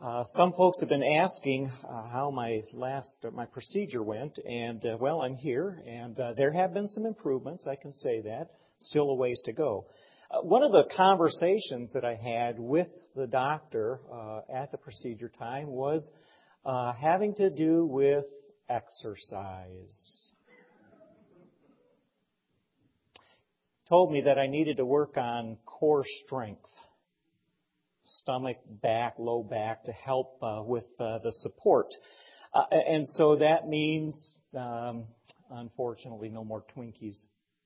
Some folks have been asking how my procedure went, and well, I'm here, and there have been some improvements, I can say that. Still a ways to go. One of the conversations that I had with the doctor at the procedure time was having to do with exercise. Told me that I needed to work on core strength. Stomach, back, low back, to help with the support. And so that means, unfortunately, no more Twinkies.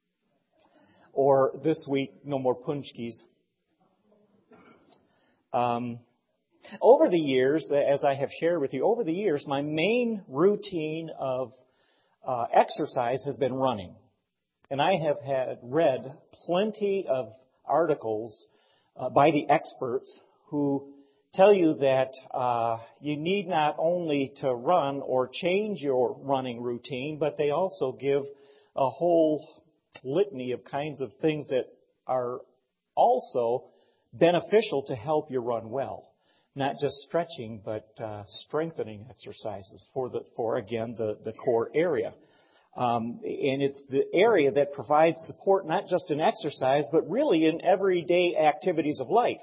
Or this week, no more Punchkis. Over the years, as I have shared with you, over the years, my main routine of exercise has been running. And I have read plenty of articles by the experts who tell you that you need not only to run or change your running routine, but they also give a whole litany of kinds of things that are also beneficial to help you run well. Not just stretching, but strengthening exercises for again, the core area. And it's the area that provides support not just in exercise, but really in everyday activities of life.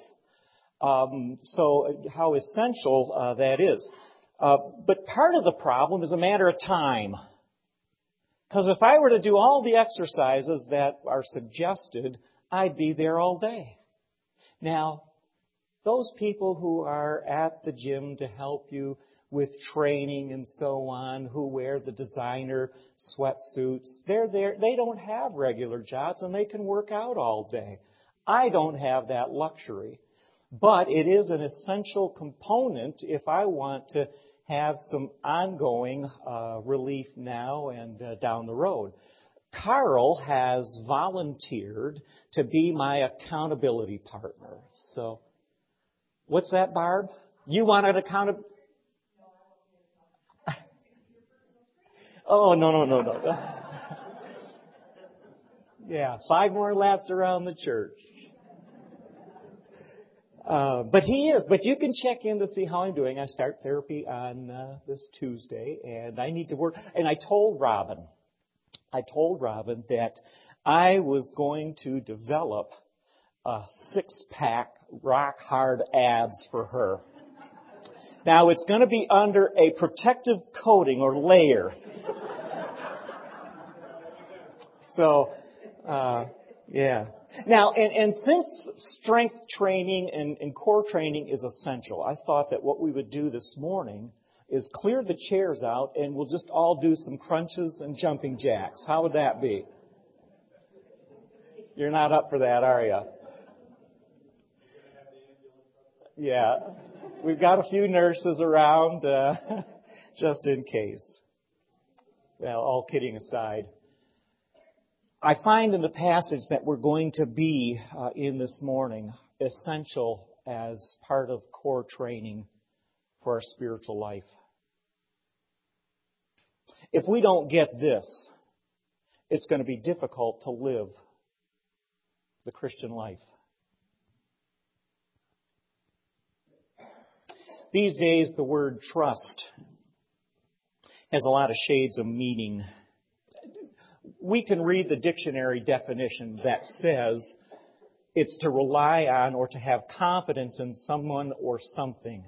So how essential that is. But part of the problem is a matter of time. Because if I were to do all the exercises that are suggested, I'd be there all day. Now, those people who are at the gym to help you with training and so on, who wear the designer sweatsuits, they're there. They don't have regular jobs and they can work out all day. I don't have that luxury. But it is an essential component if I want to have some ongoing relief now and down the road. Carl has volunteered to be my accountability partner. So, what's that, Barb? You want an accountability? Oh, no. Yeah, 5 more laps around the church. But he is. But you can check in to see how I'm doing. I start therapy on this Tuesday, and I need to work. And I told Robin that I was going to develop a 6-pack rock-hard abs for her. Now, it's going to be under a protective coating or layer. So, yeah. Now, and since strength training and core training is essential, I thought that what we would do this morning is clear the chairs out and we'll just all do some crunches and jumping jacks. How would that be? You're not up for that, are you? Yeah. We've got a few nurses around just in case. Well, all kidding aside. I find in the passage that we're going to be in this morning essential as part of core training for our spiritual life. If we don't get this, it's going to be difficult to live the Christian life. These days, the word trust has a lot of shades of meaning. We can read the dictionary definition that says it's to rely on or to have confidence in someone or something.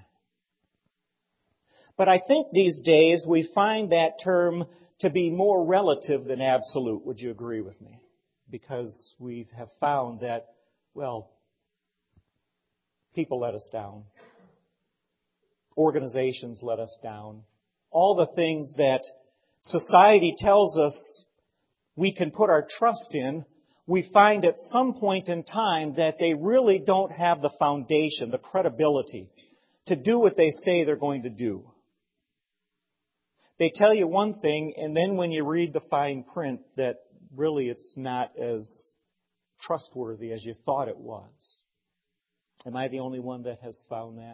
But I think these days we find that term to be more relative than absolute. Would you agree with me? Because we have found that, well, people let us down. Organizations let us down. All the things that society tells us we can put our trust in, we find at some point in time that they really don't have the foundation, the credibility to do what they say they're going to do. They tell you one thing, and then when you read the fine print, that really it's not as trustworthy as you thought it was. Am I the only one that has found that?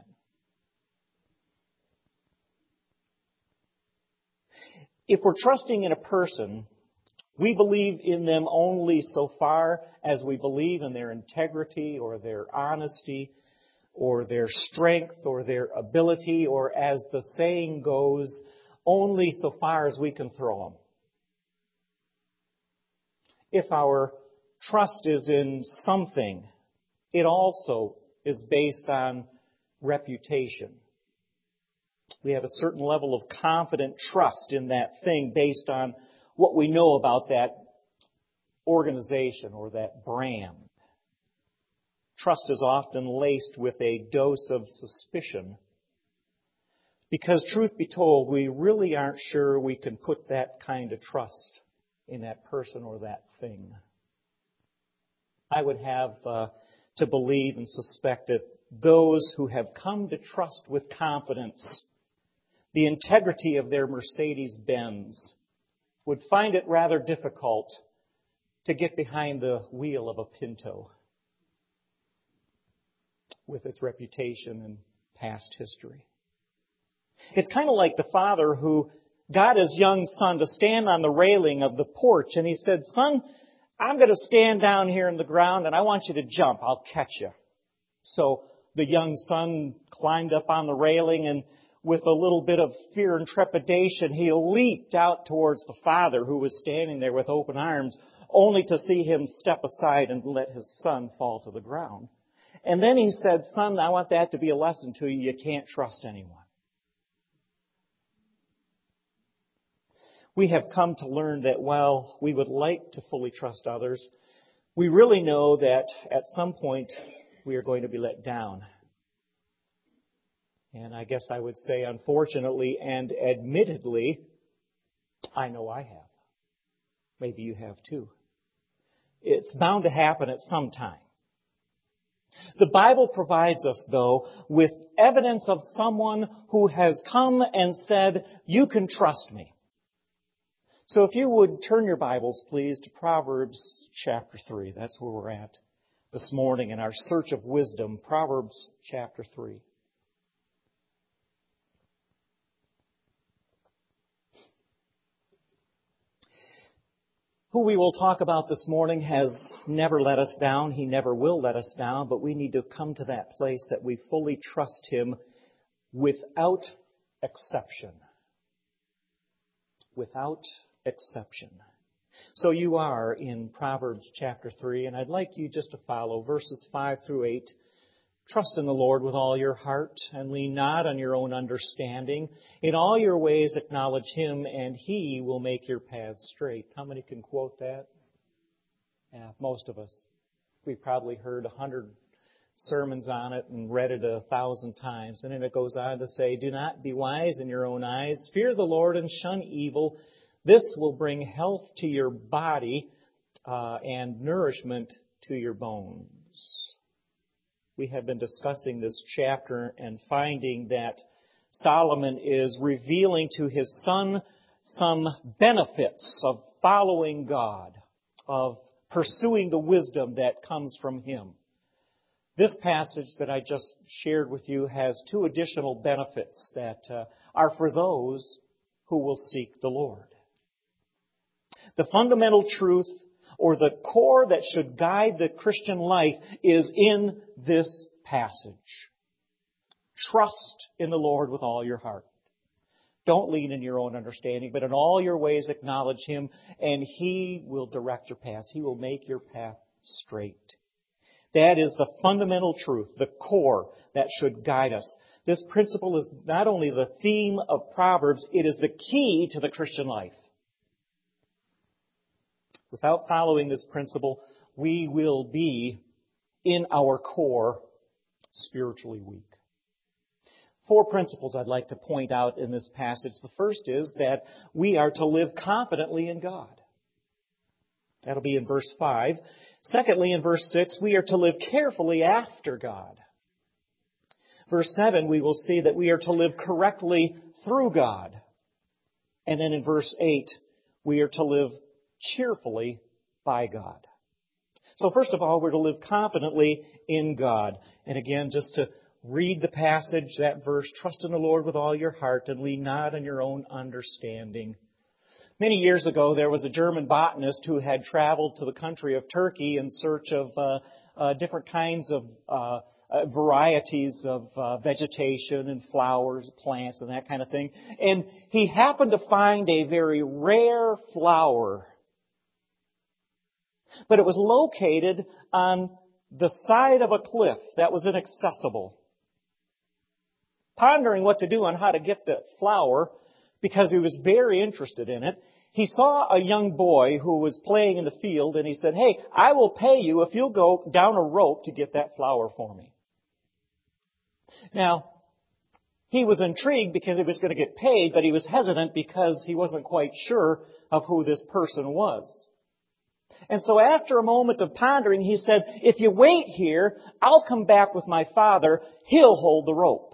If we're trusting in a person, we believe in them only so far as we believe in their integrity or their honesty or their strength or their ability, or as the saying goes, only so far as we can throw them. If our trust is in something, it also is based on reputation. We have a certain level of confident trust in that thing based on what we know about that organization or that brand. Trust is often laced with a dose of suspicion because, truth be told, we really aren't sure we can put that kind of trust in that person or that thing. I would have to believe and suspect that those who have come to trust with confidence the integrity of their Mercedes-Benz would find it rather difficult to get behind the wheel of a Pinto with its reputation and past history. It's kind of like the father who got his young son to stand on the railing of the porch, and he said, "Son, I'm going to stand down here in the ground, and I want you to jump. I'll catch you." So the young son climbed up on the railing, and with a little bit of fear and trepidation, he leaped out towards the father who was standing there with open arms, only to see him step aside and let his son fall to the ground. And then he said, "Son, I want that to be a lesson to you. You can't trust anyone." We have come to learn that while we would like to fully trust others, we really know that at some point we are going to be let down. And I guess I would say, unfortunately and admittedly, I know I have. Maybe you have too. It's bound to happen at some time. The Bible provides us, though, with evidence of someone who has come and said, "You can trust me." So if you would turn your Bibles, please, to Proverbs chapter 3. That's where we're at this morning in our search of wisdom. Proverbs chapter 3. Who we will talk about this morning has never let us down. He never will let us down, but we need to come to that place that we fully trust Him without exception. Without exception. So you are in Proverbs chapter 3, and I'd like you just to follow verses 5 through 8. Trust in the Lord with all your heart, and lean not on your own understanding. In all your ways acknowledge Him, and He will make your paths straight. How many can quote that? Yeah, most of us. We've probably heard 100 sermons on it and read it 1,000 times. And then it goes on to say, "Do not be wise in your own eyes. Fear the Lord and shun evil. This will bring health to your body and nourishment to your bones." We have been discussing this chapter and finding that Solomon is revealing to his son some benefits of following God, of pursuing the wisdom that comes from Him. This passage that I just shared with you has two additional benefits that are for those who will seek the Lord. The fundamental truth, or the core that should guide the Christian life, is in this passage. Trust in the Lord with all your heart. Don't lean in your own understanding, but in all your ways acknowledge Him, and He will direct your paths. He will make your path straight. That is the fundamental truth, the core that should guide us. This principle is not only the theme of Proverbs, it is the key to the Christian life. Without following this principle, we will be, in our core, spiritually weak. 4 principles I'd like to point out in this passage. The first is that we are to live confidently in God. That'll be in verse 5. Secondly, in verse 6, we are to live carefully after God. Verse 7, we will see that we are to live correctly through God. And then in verse 8, we are to live cheerfully by God. So first of all, we're to live confidently in God. And again, just to read the passage, that verse, "Trust in the Lord with all your heart and lean not on your own understanding." Many years ago, there was a German botanist who had traveled to the country of Turkey in search of different kinds of varieties of vegetation and flowers, plants, and that kind of thing. And he happened to find a very rare flower. But it was located on the side of a cliff that was inaccessible. Pondering what to do on how to get the flower, because he was very interested in it, he saw a young boy who was playing in the field, and he said, "Hey, I will pay you if you'll go down a rope to get that flower for me." Now, he was intrigued because he was going to get paid, but he was hesitant because he wasn't quite sure of who this person was. And so after a moment of pondering, he said, "If you wait here, I'll come back with my father. He'll hold the rope."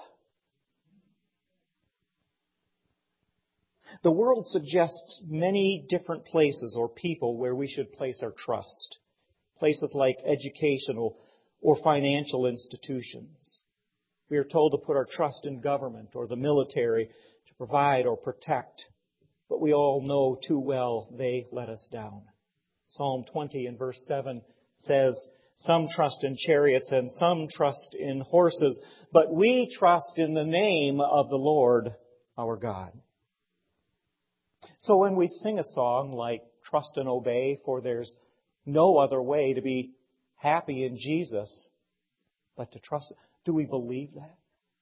The world suggests many different places or people where we should place our trust. Places like educational or financial institutions. We are told to put our trust in government or the military to provide or protect. But we all know too well they let us down. Psalm 20 and verse 7 says, "Some trust in chariots and some trust in horses, but we trust in the name of the Lord our God." So when we sing a song like "Trust and Obey, for there's no other way to be happy in Jesus but to trust," do we believe that?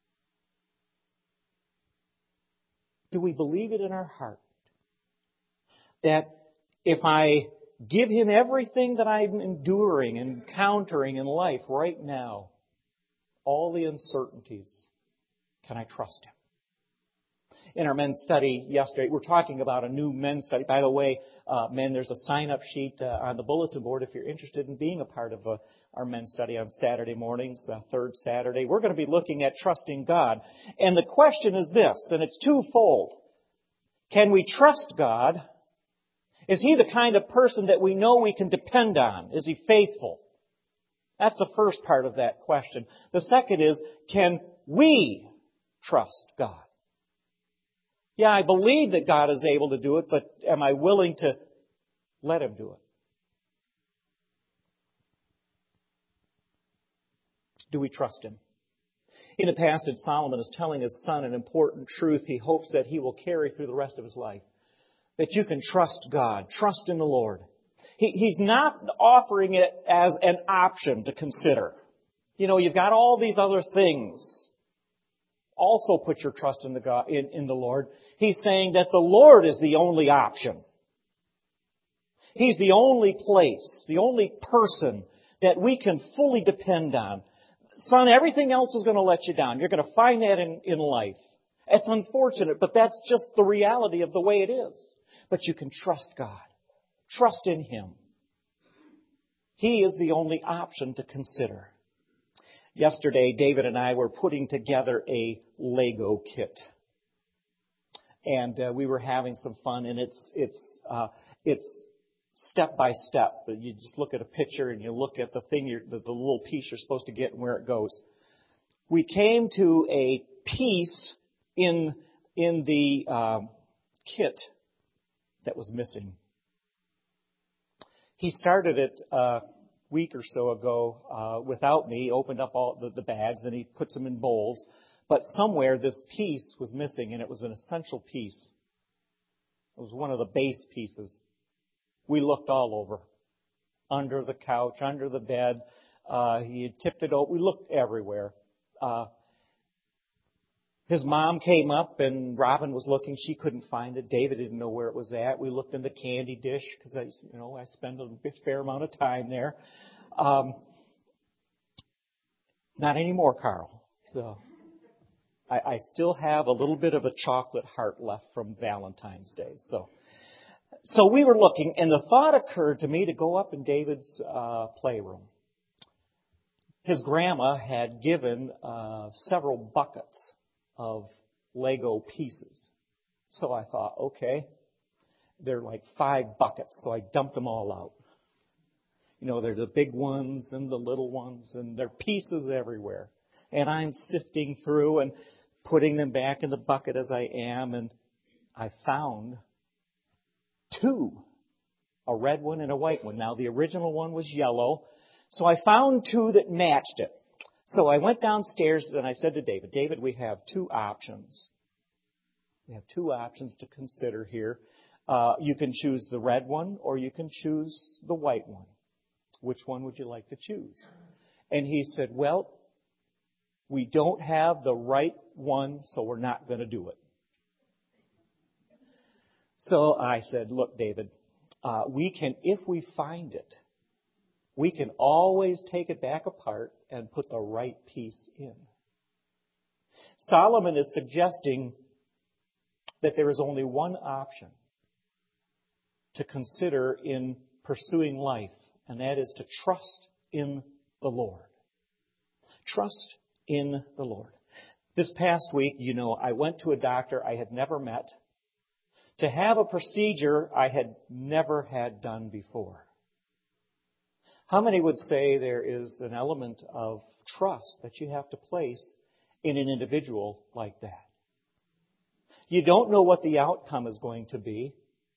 Do we believe it in our heart? That if I give Him everything that I'm enduring, encountering in life right now, all the uncertainties, can I trust Him? In our men's study yesterday, we're talking about a new men's study. By the way, men, there's a sign-up sheet on the bulletin board if you're interested in being a part of our men's study on Saturday mornings, third Saturday. We're going to be looking at trusting God. And the question is this, and it's twofold. Can we trust God? Is He the kind of person that we know we can depend on? Is He faithful? That's the first part of that question. The second is, can we trust God? Yeah, I believe that God is able to do it, but am I willing to let Him do it? Do we trust Him? In the passage, Solomon is telling his son an important truth he hopes that he will carry through the rest of his life. That you can trust God. Trust in the Lord. He's not offering it as an option to consider. You know, you've got all these other things. Also put your trust in the Lord. He's saying that the Lord is the only option. He's the only place, the only person that we can fully depend on. Son, everything else is going to let you down. You're going to find that in life. It's unfortunate, but that's just the reality of the way it is. But you can trust God. Trust in Him. He is the only option to consider. Yesterday, David and I were putting together a Lego kit. And we were having some fun, and it's step by step. You just look at a picture and you look at the thing, the little piece you're supposed to get and where it goes. We came to a piece in the kit that was missing. He started it a week or so ago without me, opened up all the bags, and he puts them in bowls. But somewhere this piece was missing, and it was an essential piece. It was one of the base pieces. We looked all over. Under the couch, under the bed. He had tipped it over. We looked everywhere. His mom came up, and Robin was looking. She couldn't find it. David didn't know where it was at. We looked in the candy dish because I spend a fair amount of time there. Not anymore, Carl. So I still have a little bit of a chocolate heart left from Valentine's Day. So we were looking, and the thought occurred to me to go up in David's playroom. His grandma had given several buckets of Lego pieces. So I thought, okay, they're like 5 buckets, so I dumped them all out. You know, they're the big ones and the little ones, and they're pieces everywhere. And I'm sifting through and putting them back in the bucket as I am, and I found 2, a red one and a white one. Now, the original one was yellow, so I found 2 that matched it. So I went downstairs and I said to David, David, we have two options. We have two options to consider here. You can choose the red one or you can choose the white one. Which one would you like to choose? And he said, well, we don't have the right one, so we're not going to do it. So I said, look, David, we can, if we find it, we can always take it back apart and put the right piece in. Solomon is suggesting that there is only one option to consider in pursuing life, and that is to trust in the Lord. Trust in the Lord. This past week, I went to a doctor I had never met to have a procedure I had never had done before. How many would say there is an element of trust that you have to place in an individual like that? You don't know what the outcome is going to be.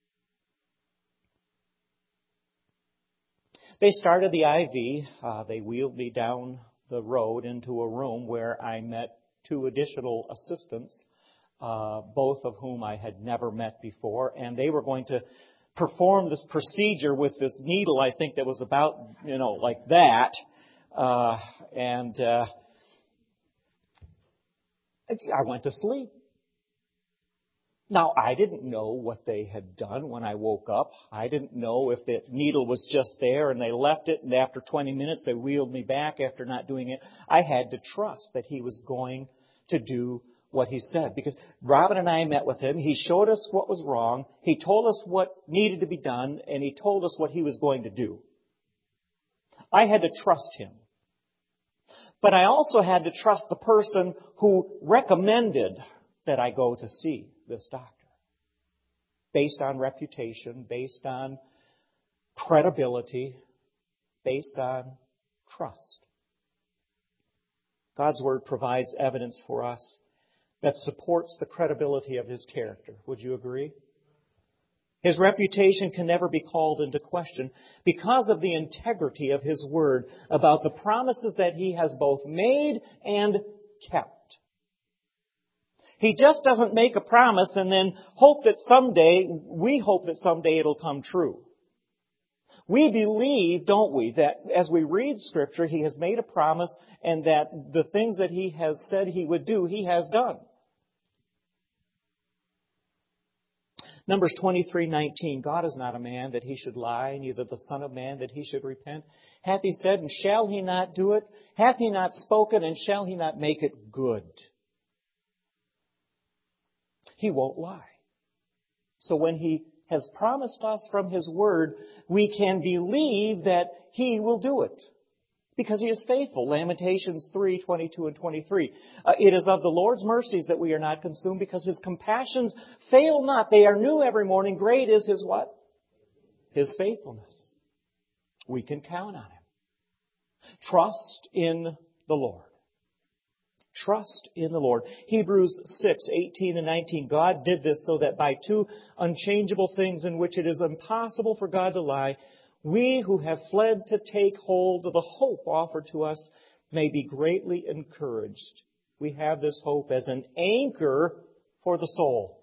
They started the IV. They wheeled me down the road into a room where I met two additional assistants, both of whom I had never met before, and they were going to perform this procedure with this needle, I think, that was about, like that. I went to sleep. Now, I didn't know what they had done when I woke up. I didn't know if the needle was just there and they left it, and after 20 minutes they wheeled me back after not doing it. I had to trust that he was going to do what he said. Because Robin and I met with him. He showed us what was wrong. He told us what needed to be done, and he told us what he was going to do. I had to trust him. But I also had to trust the person who recommended that I go to see this doctor. Based on reputation, based on credibility, based on trust. God's Word provides evidence for us that supports the credibility of His character. Would you agree? His reputation can never be called into question because of the integrity of His Word about the promises that He has both made and kept. He just doesn't make a promise and then we hope that someday it'll come true. We believe, don't we, that as we read Scripture, He has made a promise and that the things that He has said He would do, He has done. Numbers 23:19, God is not a man that He should lie, neither the Son of Man that He should repent. Hath He said, and shall He not do it? Hath He not spoken, and shall He not make it good? He won't lie. So when He has promised us from His Word, we can believe that He will do it. Because He is faithful. Lamentations 3:22 and 23. It is of the Lord's mercies that we are not consumed, because His compassions fail not. They are new every morning. Great is His what? His faithfulness. We can count on Him. Trust in the Lord. Trust in the Lord. Hebrews 6:18 and 19. God did this so that by two unchangeable things in which it is impossible for God to lie, we who have fled to take hold of the hope offered to us may be greatly encouraged. We have this hope as an anchor for the soul.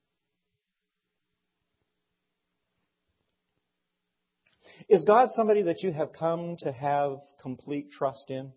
Is God somebody that you have come to have complete trust in?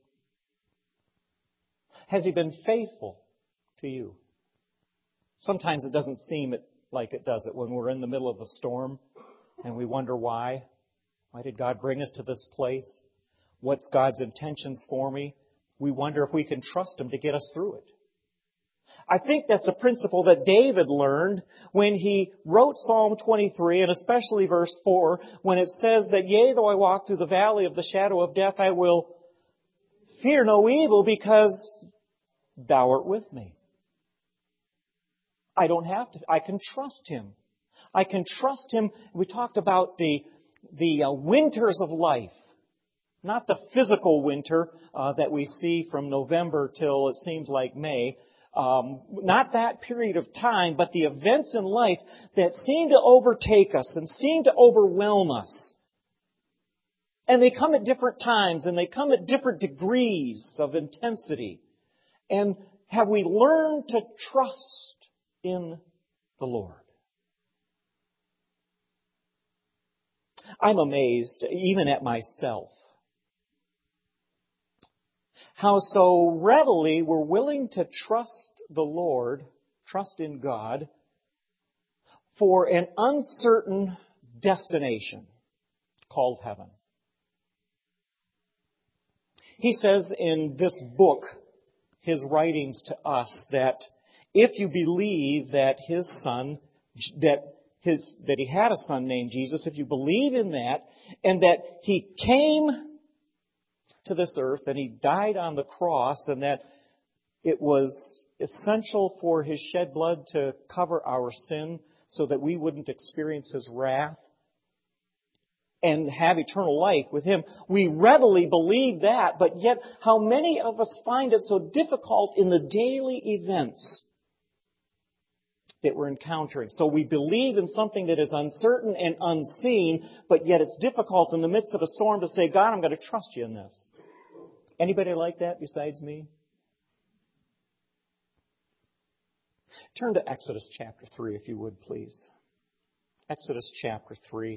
Has He been faithful to you? Sometimes it doesn't seem like it does it when we're in the middle of a storm and we wonder why. Why did God bring us to this place? What's God's intentions for me? We wonder if we can trust Him to get us through it. I think that's a principle that David learned when he wrote Psalm 23, and especially verse 4, when it says that, yea, though I walk through the valley of the shadow of death, I will fear no evil, because Thou art with me. I don't have to. I can trust Him. I can trust Him. We talked about the winters of life. Not the physical winter that we see from November till it seems like May. Not that period of time, but the events in life that seem to overtake us and seem to overwhelm us. And they come at different times, and they come at different degrees of intensity. And have we learned to trust in the Lord? I'm amazed, even at myself, how so readily we're willing to trust the Lord, trust in God, for an uncertain destination called heaven. He says in this book, his writings to us, that if you believe that his son, that he had a son named Jesus, if you believe in that, and that he came to this earth and he died on the cross, and that it was essential for his shed blood to cover our sin so that we wouldn't experience his wrath and have eternal life with him. We readily believe that, but yet how many of us find it so difficult in the daily events that we're encountering? So we believe in something that is uncertain and unseen, but yet it's difficult in the midst of a storm to say, God, I'm going to trust you in this. Anybody like that besides me? Turn to Exodus chapter 3, if you would, please. Exodus chapter 3.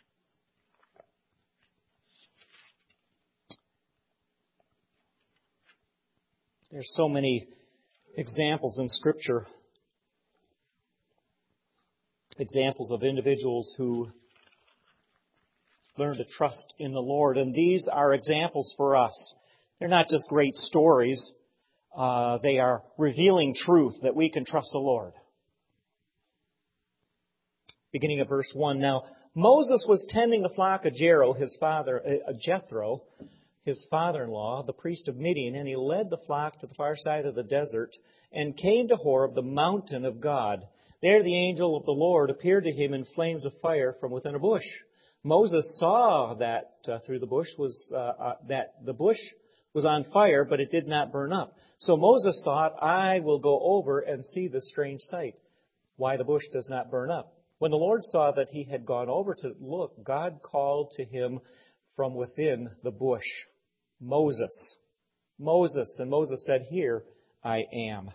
There's so many examples in Scripture. Examples of individuals who learn to trust in the Lord. And these are examples for us. They're not just great stories. They are revealing truth that we can trust the Lord. Beginning of verse 1. Now, Moses was tending the flock of Jethro, his father-in-law, the priest of Midian, and he led the flock to the far side of the desert and came to Horeb, the mountain of God. There the angel of the Lord appeared to him in flames of fire from within a bush. Moses saw that through the bush that the bush was on fire, but it did not burn up. So Moses thought, I will go over and see this strange sight, why the bush does not burn up. When the Lord saw that he had gone over to look, God called to him from within the bush, Moses, Moses. And Moses said, Here I am.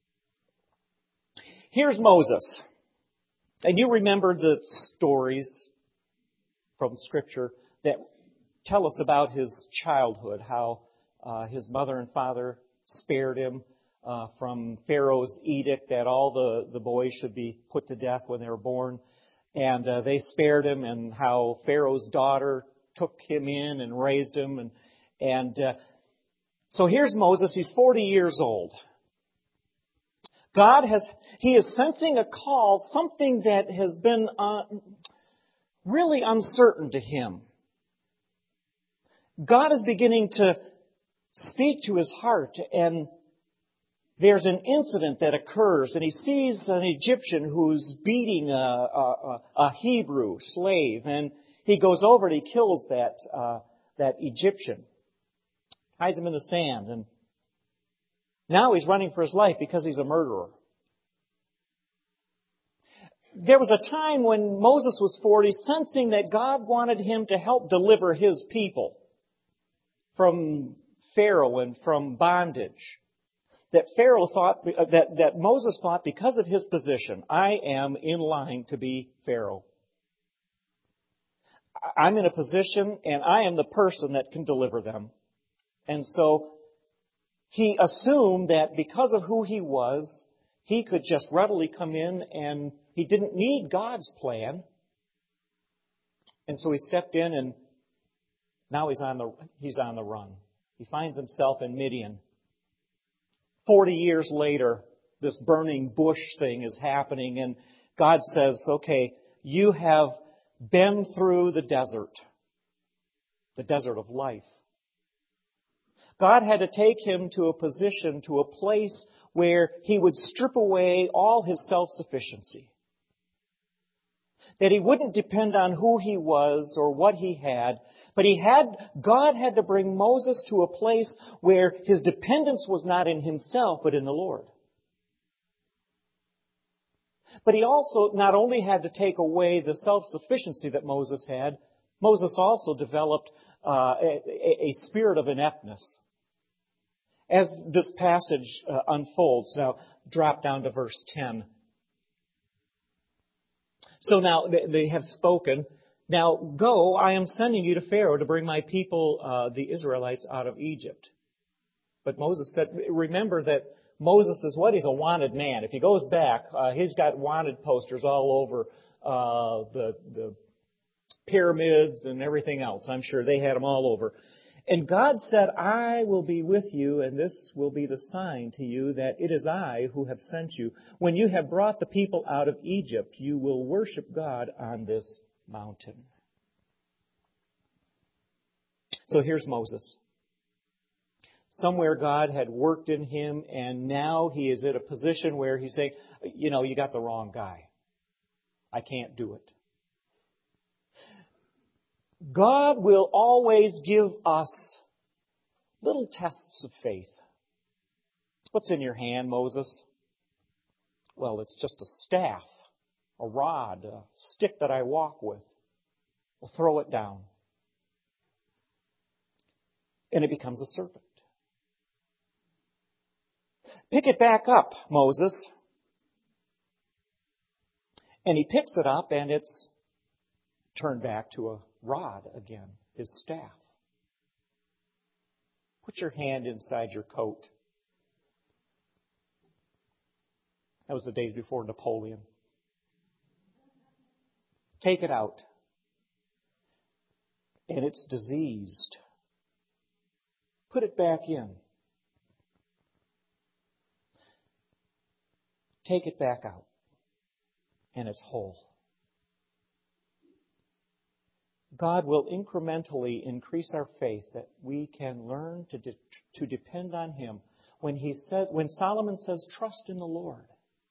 Here's Moses. And you remember the stories from Scripture that tell us about his childhood, how his mother and father spared him from Pharaoh's edict that all the boys should be put to death when they were born. And they spared him, and how Pharaoh's daughter took him in and raised him. So here's Moses. He's 40 years old. He is sensing a call, something that has been really uncertain to him. God is beginning to speak to his heart, and there's an incident that occurs, and he sees an Egyptian who's beating a Hebrew slave, and he goes over and he kills that Egyptian, hides him in the sand, and now he's running for his life because he's a murderer. There was a time when Moses was 40, sensing that God wanted him to help deliver his people from Pharaoh and from bondage. That Pharaoh thought, that Moses thought, because of his position, I am in line to be Pharaoh. I'm in a position, and I am the person that can deliver them. And so he assumed that because of who he was, he could just readily come in, and he didn't need God's plan. And so he stepped in, and now he's on the run. He finds himself in Midian. 40 years later, this burning bush thing is happening, and God says, okay, you have been through the desert of life. God had to take him to a position, to a place where he would strip away all his self-sufficiency. That he wouldn't depend on who he was or what he had, but God had to bring Moses to a place where his dependence was not in himself, but in the Lord. But he also not only had to take away the self-sufficiency that Moses had, Moses also developed a spirit of ineptness. As this passage unfolds, now drop down to verse 10. So now they have spoken. Now go, I am sending you to Pharaoh to bring my people, the Israelites, out of Egypt. But Moses said, remember that Moses is what? He's a wanted man. If he goes back, he's got wanted posters all over the pyramids and everything else. I'm sure they had them all over. And God said, I will be with you, and this will be the sign to you that it is I who have sent you. When you have brought the people out of Egypt, you will worship God on this mountain. So here's Moses. Somewhere God had worked in him, and now he is at a position where he's saying, you know, you got the wrong guy. I can't do it. God will always give us little tests of faith. What's in your hand, Moses? Well, it's just a staff, a rod, a stick that I walk with. We'll throw it down. And it becomes a serpent. Pick it back up, Moses. And he picks it up, and it's turned back to a rod again, his staff. Put your hand inside your coat. That was the days before Napoleon. Take it out. And it's diseased. Put it back in. Take it back out. And it's whole. God will incrementally increase our faith that we can learn to depend on Him. When Solomon says, trust in the Lord,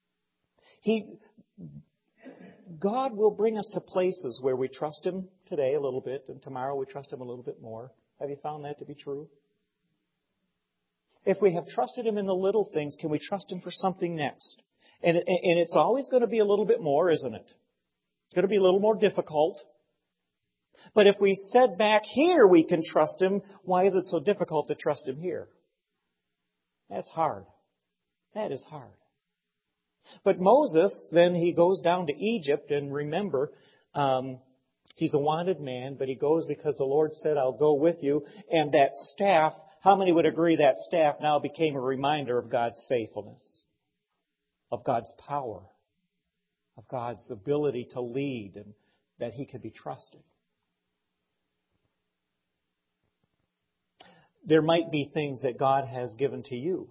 God will bring us to places where we trust Him today a little bit, and tomorrow we trust Him a little bit more. Have you found that to be true? If we have trusted Him in the little things, can we trust Him for something next? And it's always going to be a little bit more, isn't it? It's going to be a little more difficult. But if we said back here we can trust Him, why is it so difficult to trust Him here? That's hard. That is hard. But Moses, then he goes down to Egypt, and remember, he's a wanted man, but he goes because the Lord said, I'll go with you. And that staff, how many would agree that staff now became a reminder of God's faithfulness, of God's power, of God's ability to lead, and that He could be trusted? There might be things that God has given to you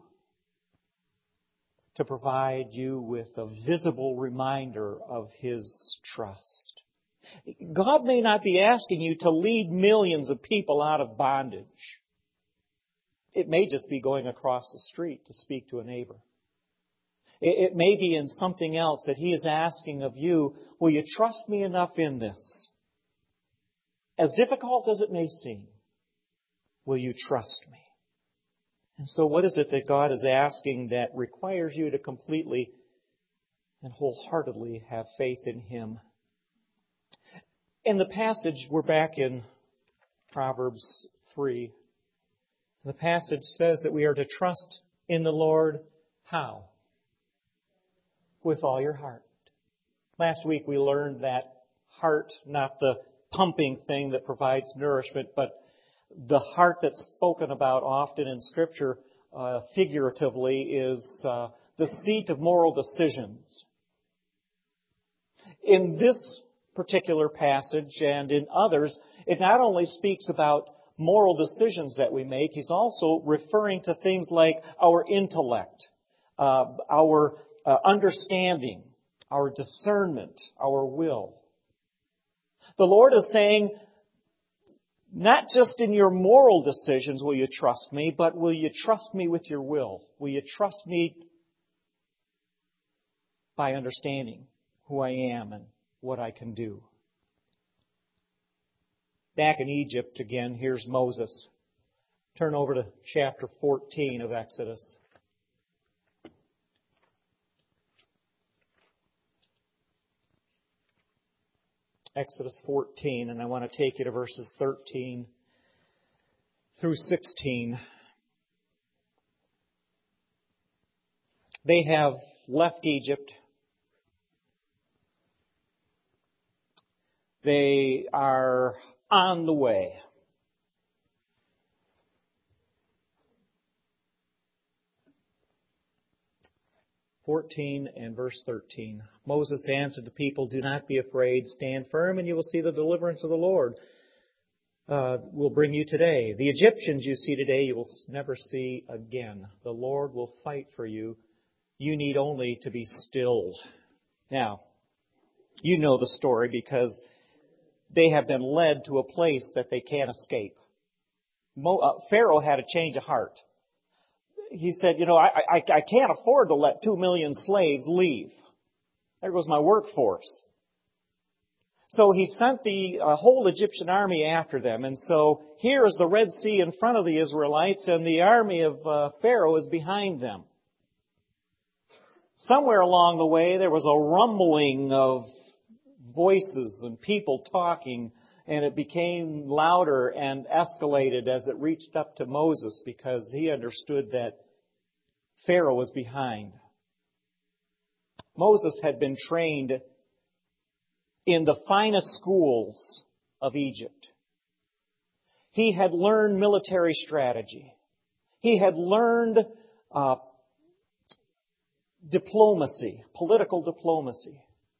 to provide you with a visible reminder of His trust. God may not be asking you to lead millions of people out of bondage. It may just be going across the street to speak to a neighbor. It may be in something else that He is asking of you, will you trust me enough in this? As difficult as it may seem, will you trust me? And so what is it that God is asking that requires you to completely and wholeheartedly have faith in Him? In the passage, we're back in Proverbs 3. The passage says that we are to trust in the Lord how? With all your heart. Last week we learned that heart, not the pumping thing that provides nourishment, but the heart that's spoken about often in Scripture, figuratively, is the seat of moral decisions. In this particular passage and in others, it not only speaks about moral decisions that we make, he's also referring to things like our intellect, our understanding, our discernment, our will. The Lord is saying, not just in your moral decisions will you trust me, but will you trust me with your will? Will you trust me by understanding who I am and what I can do? Back in Egypt again, here's Moses. Turn over to chapter 14 of Exodus. Exodus 14, and I want to take you to verses 13 through 16. They have left Egypt. They are on the way. And verse 13. Moses answered the people, "Do not be afraid. Stand firm, and you will see the deliverance of the Lord will bring you today. The Egyptians you see today, you will never see again. The Lord will fight for you. You need only to be still." Now, you know the story because they have been led to a place that they can't escape. Pharaoh had a change of heart. He said, I can't afford to let 2 million slaves leave. There goes my workforce. So he sent the whole Egyptian army after them. And so here is the Red Sea in front of the Israelites, and the army of Pharaoh is behind them. Somewhere along the way, there was a rumbling of voices and people talking, and it became louder and escalated as it reached up to Moses because he understood that Pharaoh was behind. Moses had been trained in the finest schools of Egypt. He had learned military strategy. He had learned diplomacy, political diplomacy.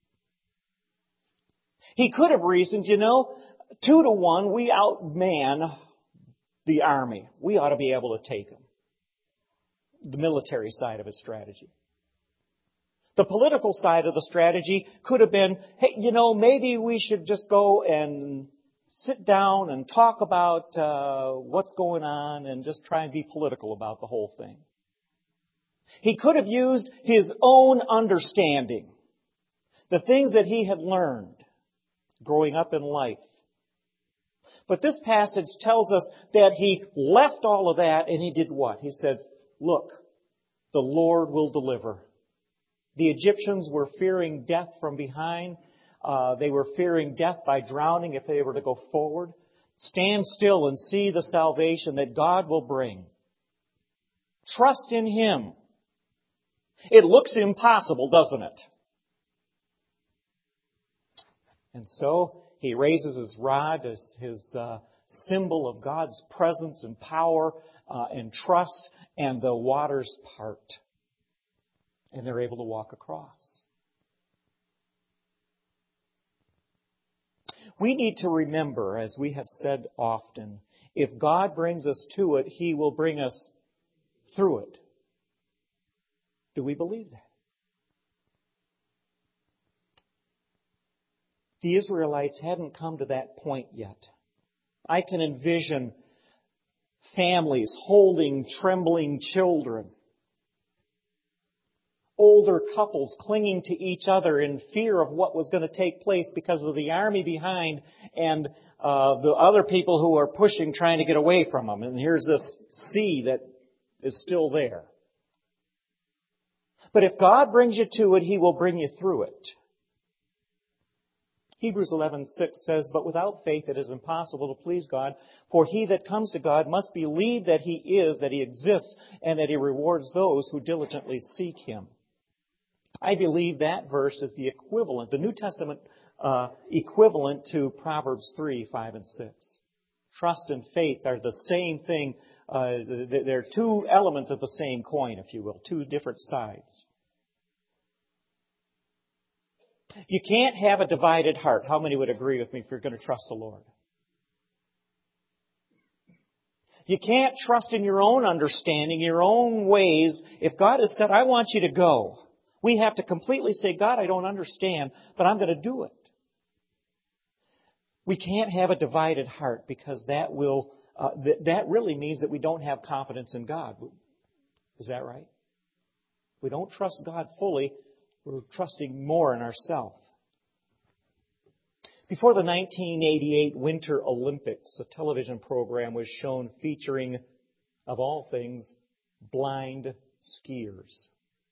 He could have reasoned, 2-1, we outman the army. We ought to be able to take them. The military side of his strategy. The political side of the strategy could have been, hey, maybe we should just go and sit down and talk about what's going on and just try and be political about the whole thing. He could have used his own understanding, the things that he had learned growing up in life. But this passage tells us that he left all of that and he did what? He said, "Look, the Lord will deliver." The Egyptians were fearing death from behind. They were fearing death by drowning if they were to go forward. Stand still and see the salvation that God will bring. Trust in Him. It looks impossible, doesn't it? And so he raises his rod as his symbol of God's presence and power and trust, and the waters part. And they're able to walk across. We need to remember, as we have said often, if God brings us to it, He will bring us through it. Do we believe that? The Israelites hadn't come to that point yet. I can envision families holding trembling children. Older couples clinging to each other in fear of what was going to take place because of the army behind and the other people who are pushing, trying to get away from them. And here's this sea that is still there. But if God brings you to it, He will bring you through it. Hebrews 11:6 says, "But without faith it is impossible to please God, for he that comes to God must believe that He is, that He exists, and that He rewards those who diligently seek Him." I believe that verse is the equivalent, the New Testament equivalent to Proverbs 3:5 and 6. Trust and faith are the same thing. They're two elements of the same coin, if you will, two different sides. You can't have a divided heart. How many would agree with me if you're going to trust the Lord? You can't trust in your own understanding, your own ways. If God has said, "I want you to go," we have to completely say, "God, I don't understand, but I'm going to do it." We can't have a divided heart because that really means that we don't have confidence in God. Is that right? We don't trust God fully. We're trusting more in ourselves. Before the 1988 Winter Olympics, a television program was shown featuring, of all things, blind skiers.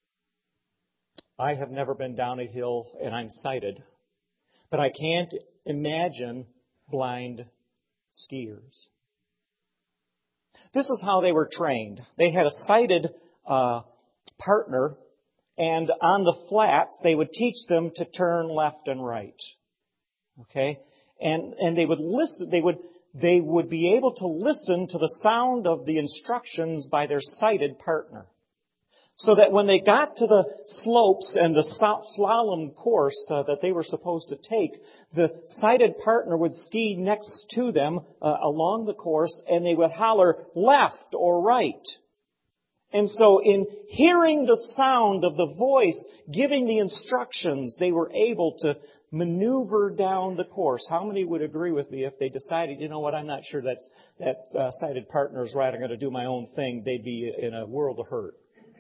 I have never been down a hill and I'm sighted, but I can't imagine blind skiers. This is how they were trained. They had a sighted partner, and on the flats, they would teach them to turn left and right. Okay? And they would listen, they would be able to listen to the sound of the instructions by their sighted partner. So that when they got to the slopes and the slalom course that they were supposed to take, the sighted partner would ski next to them along the course, and they would holler left or right. And so in hearing the sound of the voice giving the instructions, they were able to maneuver down the course. How many would agree with me if they decided, you know what, I'm not sure that sighted partner is right, I'm going to do my own thing, they'd be in a world of hurt.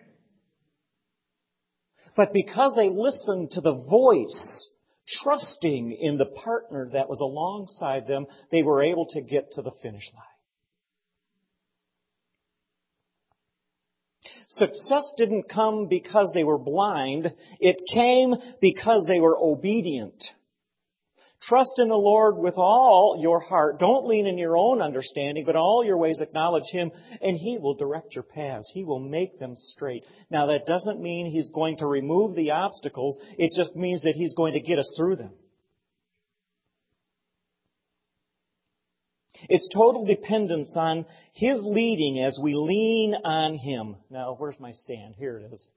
But because they listened to the voice, trusting in the partner that was alongside them, they were able to get to the finish line. Success didn't come because they were blind. It came because they were obedient. Trust in the Lord with all your heart. Don't lean in your own understanding, but all your ways acknowledge Him, and He will direct your paths. He will make them straight. Now, that doesn't mean He's going to remove the obstacles. It just means that He's going to get us through them. It's total dependence on His leading as we lean on Him. Now, where's my stand? Here it is.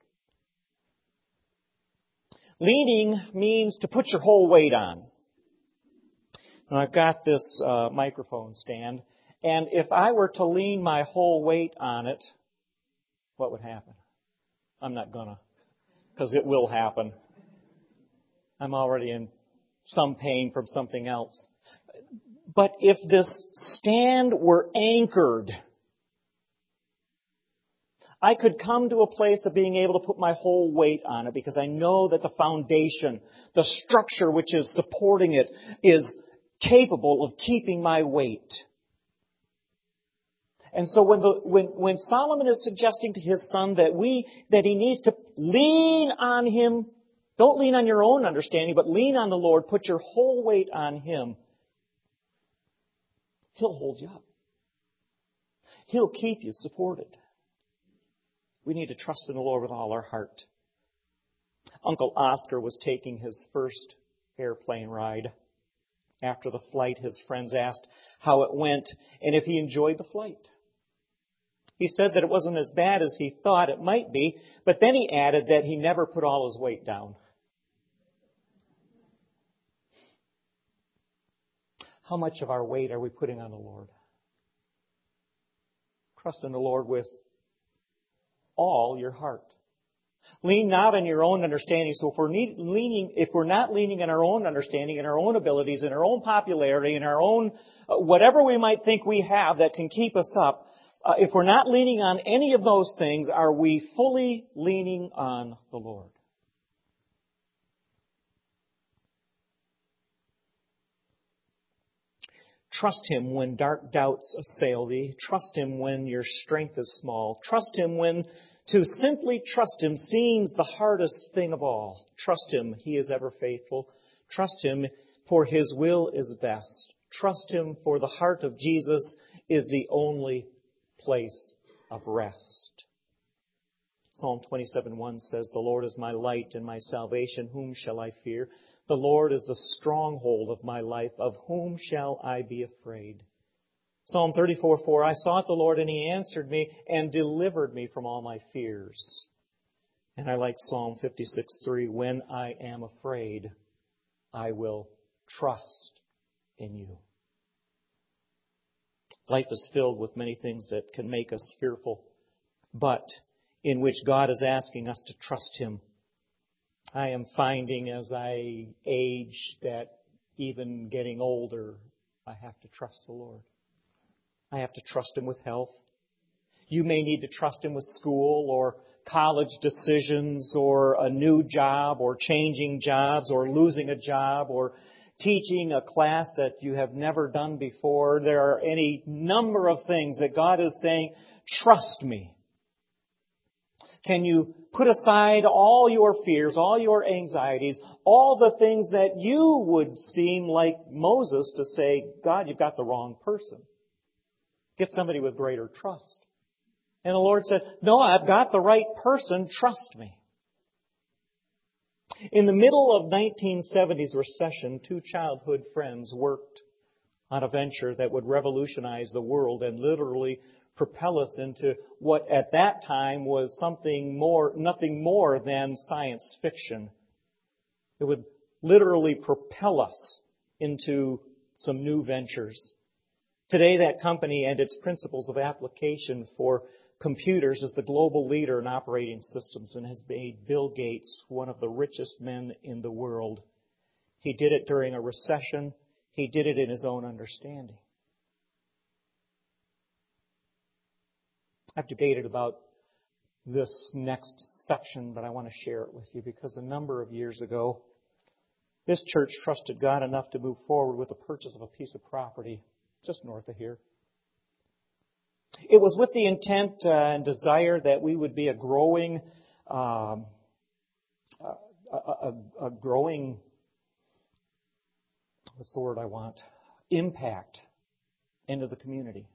Leaning means to put your whole weight on. Now, I've got this microphone stand, and if I were to lean my whole weight on it, what would happen? I'm not gonna, because it will happen. I'm already in some pain from something else. But if this stand were anchored, I could come to a place of being able to put my whole weight on it because I know that the foundation, the structure which is supporting it, is capable of keeping my weight. And so when Solomon is suggesting to his son that he needs to lean on Him, don't lean on your own understanding, but lean on the Lord, put your whole weight on Him, He'll hold you up. He'll keep you supported. We need to trust in the Lord with all our heart. Uncle Oscar was taking his first airplane ride. After the flight, his friends asked how it went and if he enjoyed the flight. He said that it wasn't as bad as he thought it might be, but then he added that he never put all his weight down. How much of our weight are we putting on the Lord? Trust in the Lord with all your heart. Lean not on your own understanding. So if we're not leaning on our own understanding, in our own abilities, in our own popularity, in our own whatever we might think we have that can keep us up, if we're not leaning on any of those things, are we fully leaning on the Lord? Trust Him when dark doubts assail thee. Trust Him when your strength is small. Trust Him when to simply trust Him seems the hardest thing of all. Trust Him, He is ever faithful. Trust Him, for His will is best. Trust Him, for the heart of Jesus is the only place of rest. Psalm 27:1 says, The Lord is my light and my salvation. Whom shall I fear? The Lord is the stronghold of my life. Of whom shall I be afraid? Psalm 34:4, I sought the Lord and He answered me and delivered me from all my fears. And I like Psalm 56:3, when I am afraid, I will trust in you. Life is filled with many things that can make us fearful, but in which God is asking us to trust Him. I am finding as I age that even getting older, I have to trust the Lord. I have to trust Him with health. You may need to trust Him with school or college decisions or a new job or changing jobs or losing a job or teaching a class that you have never done before. There are any number of things that God is saying, trust me. Can you put aside all your fears, all your anxieties, all the things that you would seem like Moses to say, God, you've got the wrong person. Get somebody with greater trust. And the Lord said, no, I've got the right person. Trust me. In the middle of 1970s recession, two childhood friends worked on a venture that would revolutionize the world and literally propel us into what at that time was nothing more than science fiction. It would literally propel us into some new ventures. Today, that company and its principles of application for computers is the global leader in operating systems and has made Bill Gates one of the richest men in the world. He did it during a recession. He did it in his own understanding. I've debated about this next section, but I want to share it with you because a number of years ago, this church trusted God enough to move forward with the purchase of a piece of property just north of here. It was with the intent and desire that we would be a growing, what's the word I want? Impact into the community.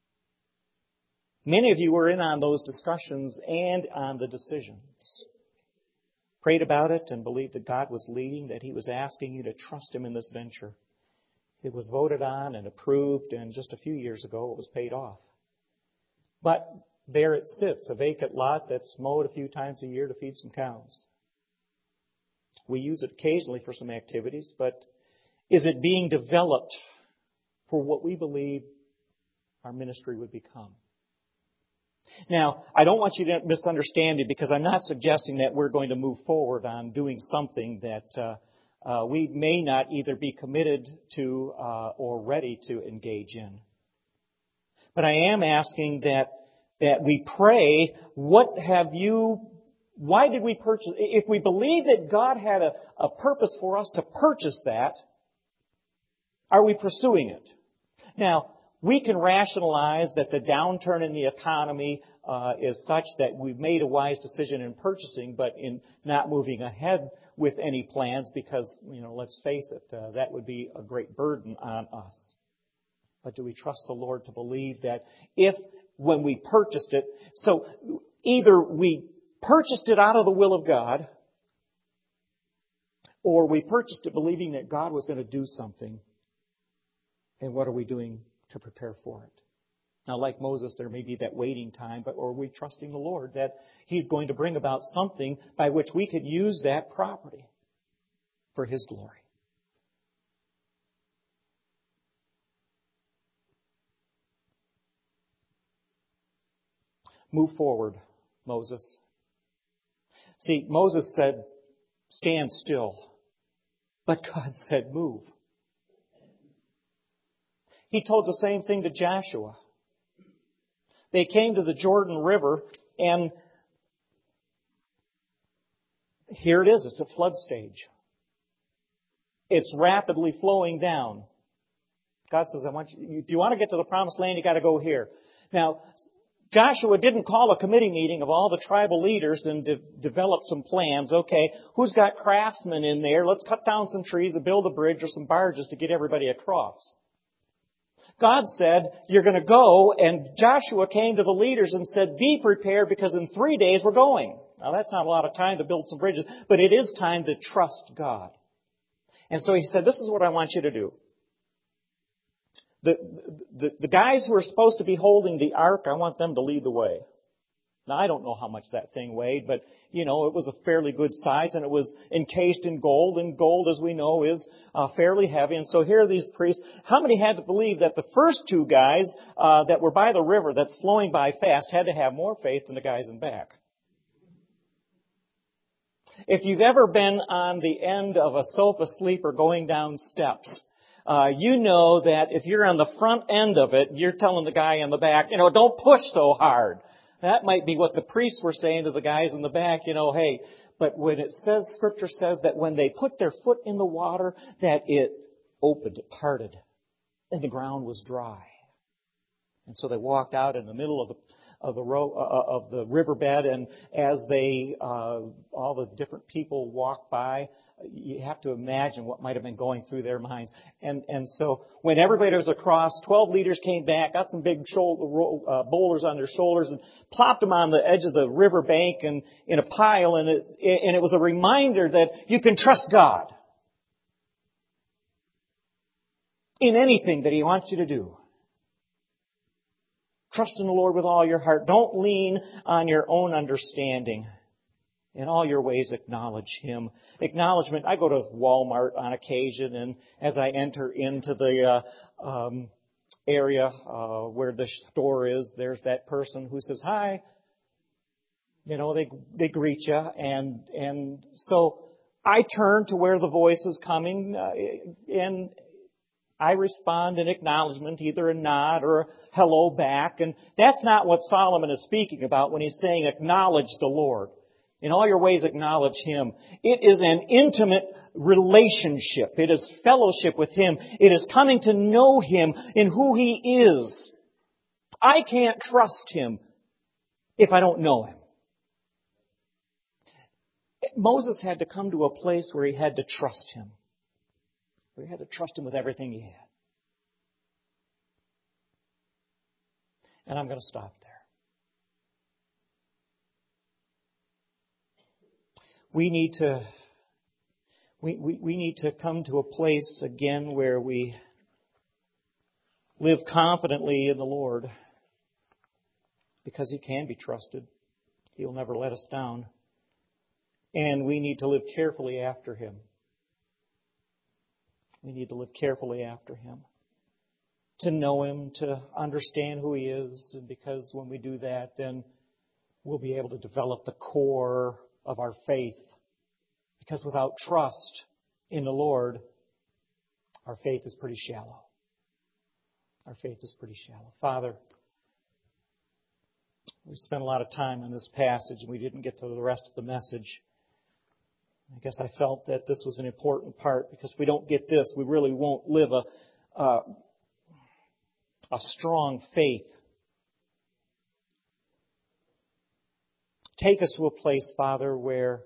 Many of you were in on those discussions and on the decisions. Prayed about it and believed that God was leading, that He was asking you to trust Him in this venture. It was voted on and approved, and just a few years ago it was paid off. But there it sits, a vacant lot that's mowed a few times a year to feed some cows. We use it occasionally for some activities, but is it being developed for what we believe our ministry would become? Now, I don't want you to misunderstand me because I'm not suggesting that we're going to move forward on doing something that we may not either be committed to or ready to engage in. But I am asking that we pray, why did we purchase? If we believe that God had a purpose for us to purchase that, are we pursuing it? Now, we can rationalize that the downturn in the economy is such that we've made a wise decision in purchasing, but in not moving ahead with any plans because, let's face it, that would be a great burden on us. But do we trust the Lord to believe that when we purchased it, so either we purchased it out of the will of God, or we purchased it believing that God was going to do something, and what are we doing to prepare for it? Now, like Moses, there may be that waiting time, but are we trusting the Lord that He's going to bring about something by which we could use that property for His glory? Move forward, Moses. See, Moses said, stand still. But God said, move. He told the same thing to Joshua. They came to the Jordan River, and here it is. It's a flood stage. It's rapidly flowing down. God says, if you want to get to the promised land, you got to go here. Now, Joshua didn't call a committee meeting of all the tribal leaders and develop some plans. Okay, who's got craftsmen in there? Let's cut down some trees and build a bridge or some barges to get everybody across. God said, you're going to go, and Joshua came to the leaders and said, be prepared because in 3 days we're going. Now that's not a lot of time to build some bridges, but it is time to trust God. And so He said, this is what I want you to do. The guys who are supposed to be holding the ark, I want them to lead the way. Now, I don't know how much that thing weighed, but, it was a fairly good size, and it was encased in gold, and gold, as we know, is fairly heavy. And so here are these priests. How many had to believe that the first two guys that were by the river that's flowing by fast had to have more faith than the guys in back? If you've ever been on the end of a sofa sleeper going down steps, you know that if you're on the front end of it, you're telling the guy in the back, don't push so hard. That might be what the priests were saying to the guys in the back, hey. But when it says, Scripture says that when they put their foot in the water, that it opened, it parted, and the ground was dry. And so they walked out in the middle of of the riverbed, and as all the different people walk by, you have to imagine what might have been going through their minds. And so when everybody was across, 12 leaders came back, got some big boulders on their shoulders, and plopped them on the edge of the riverbank and in a pile. And it was a reminder that you can trust God in anything that He wants you to do. Trust in the Lord with all your heart. Don't lean on your own understanding. In all your ways, acknowledge Him. Acknowledgement. I go to Walmart on occasion, and as I enter into the area where the store is, there's that person who says, "Hi." You know, they greet you, and so I turn to where the voice is coming, and I respond in acknowledgement, either a nod or a hello back. And that's not what Solomon is speaking about when he's saying acknowledge the Lord. In all your ways, acknowledge Him. It is an intimate relationship. It is fellowship with Him. It is coming to know Him in who He is. I can't trust Him if I don't know Him. Moses had to come to a place where he had to trust Him. Where he had to trust Him with everything he had. And I'm going to stop there. We need to come to a place again where we live confidently in the Lord, because He can be trusted. He'll never let us down. And we need to live carefully after Him. We need to live carefully after Him. To know Him, to understand who He is. And because when we do that, then we'll be able to develop the core of our faith. Because without trust in the Lord, our faith is pretty shallow. Our faith is pretty shallow. Father, we spent a lot of time on this passage and we didn't get to the rest of the message. I guess I felt that this was an important part, because if we don't get this, we really won't live a strong faith. Take us to a place, Father, where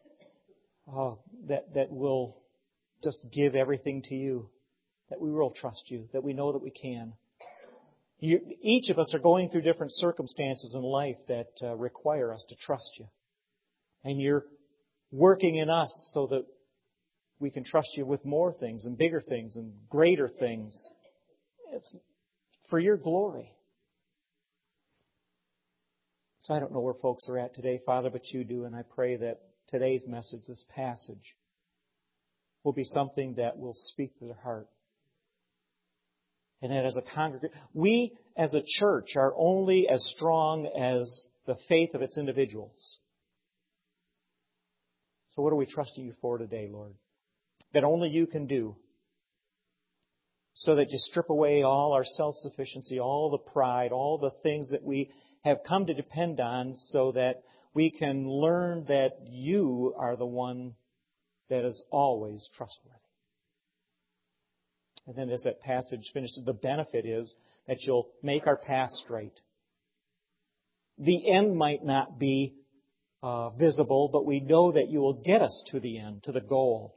that we'll just give everything to You, that we will trust You, that we know that we can. Each of us are going through different circumstances in life that require us to trust You. And You're working in us so that we can trust You with more things and bigger things and greater things. It's for Your glory. So I don't know where folks are at today, Father, but You do, and I pray that today's message, this passage, will be something that will speak to their heart. And that as a congregation, we as a church are only as strong as the faith of its individuals. So what are we trusting You for today, Lord? That only You can do. So that You strip away all our self-sufficiency, all the pride, all the things that we have come to depend on, so that we can learn that You are the one that is always trustworthy. And then as that passage finishes, the benefit is that You'll make our path straight. The end might not be visible, but we know that You will get us to the end, to the goal.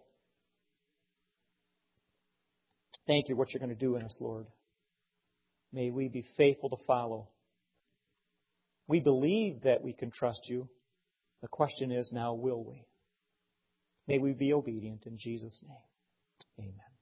Thank You for what You're going to do in us, Lord. May we be faithful to follow. We believe that we can trust You. The question is now, will we? May we be obedient in Jesus' name. Amen.